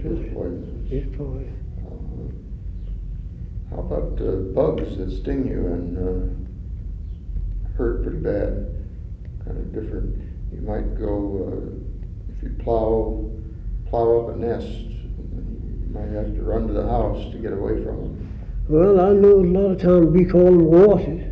It's poisonous. It's poison. How about bugs that sting you and hurt pretty bad? Kind of different. You might go, if you plow up a nest, you might have to run to the house to get away from them. Well, I know a lot of times we call them washes.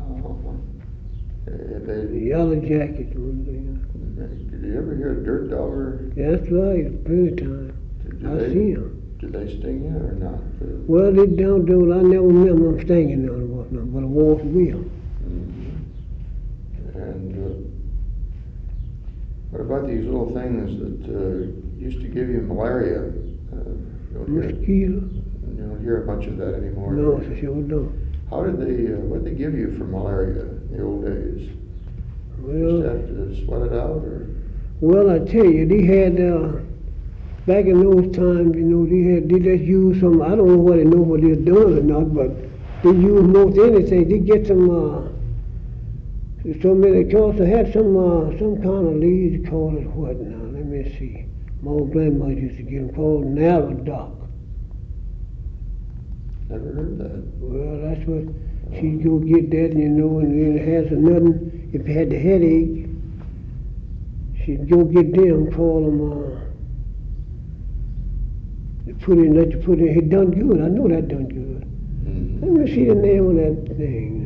The yellow jackets. Did you ever hear a dirt dauber? That's right, bird time. I see them. Did they sting you or not? Well, they don't do it. I never remember them stinging none of us, but a wasp will. Mm-hmm. And what about these little things that used to give you malaria? Mosquito? You don't hear a bunch of that anymore. No, I sure don't. How did what did they give you for malaria in the old days? Well, just have to sweat it out, or? Well, I tell you, they had back in those times, they just use some. I don't know what they're doing or not, but they use most anything. They get some many. They also had some kind of leaves called it what now? Let me see. My old grandmother used to get them called Navadoc. Never heard that. Well, that's what she'd go get that, and then it has nothing. If you had the headache, she'd go get them, call them, let you put in. It done good. I know that done good. Mm-hmm. Let me see the name of that thing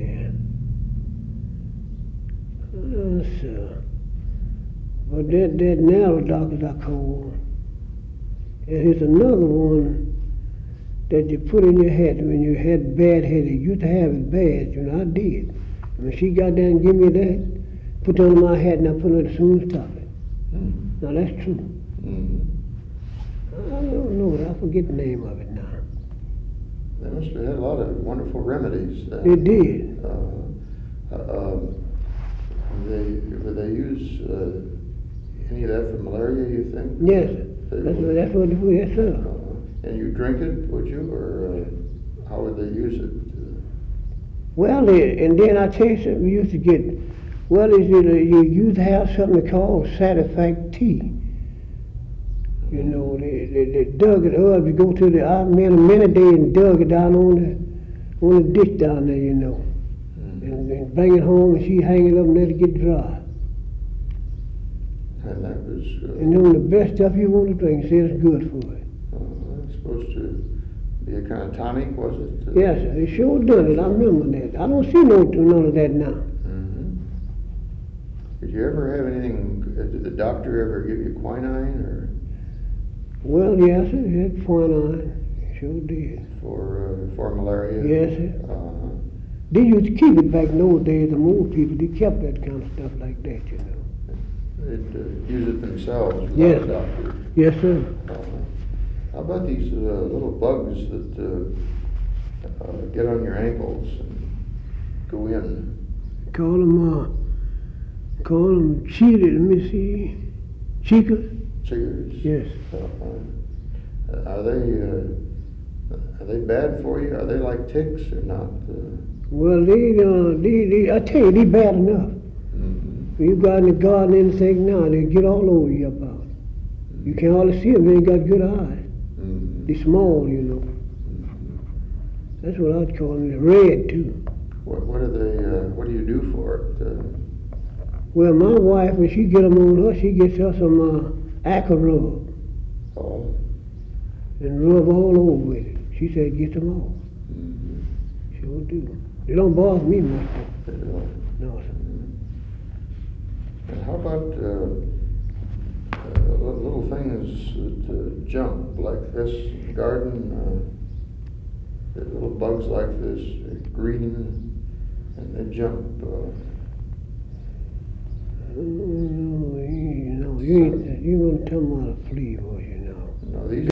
there. So, but that Navadoc is I call. And here's another one that you put in your head when you had bad headache. You used to have it bad, I did. When she got there and give me that, put it on my head and I put it on the smooth top. Mm-hmm. Now that's true. Mm-hmm. I don't know, I forget the name of it now. They must have had a lot of wonderful remedies. They did. Would they use any of that for malaria, you think? Yes, that's what they do, yes sir. And you drink it, would you, or how would they use it? Well, and then I tell you something, we used to get, you used to have something called Satifact tea. They dug it up. You go to I made a minute day and dug it down on the ditch down there, Mm-hmm. and bring it home and she hang it up and let it get dry. And that was... and then the best stuff you want to drink, say it's good for it. It's supposed to be a kind of tonic, was it? Yes, sir. It sure done it. I remember that. I don't see none of that now. Mm-hmm. Did you ever have anything, did the doctor ever give you quinine, or? Well, yes, sir. It had quinine. Sure did. For malaria? Yes, sir. They used to keep it back in those days. The old people, they kept that kind of stuff like that, They'd use it themselves without Yes. a doctor? Yes, sir. How about these little bugs that get on your ankles and go in? Call them cheated, let me see, chicas? Chiggers? Yes. Are they bad for you? Are they like ticks or not? Well, I tell you, they bad enough. Mm-hmm. When you go out in the garden and anything now, they get all over you about. Mm-hmm. You can't hardly see them, they ain't got good eyes. Mm-hmm. They're small, Mm-hmm. That's what I'd call them. They're red, too. What do you do for it? Well, my wife, when she get them on her, she gets her some Acker rub Oh. and rub all over with it. She said, get them off. Mm-hmm. Sure do. They don't bother me much, though. No, sir. And how about little things that jump, like this garden? Little bugs like this, green, and they jump. You ain't gonna tell me about a flea, boy.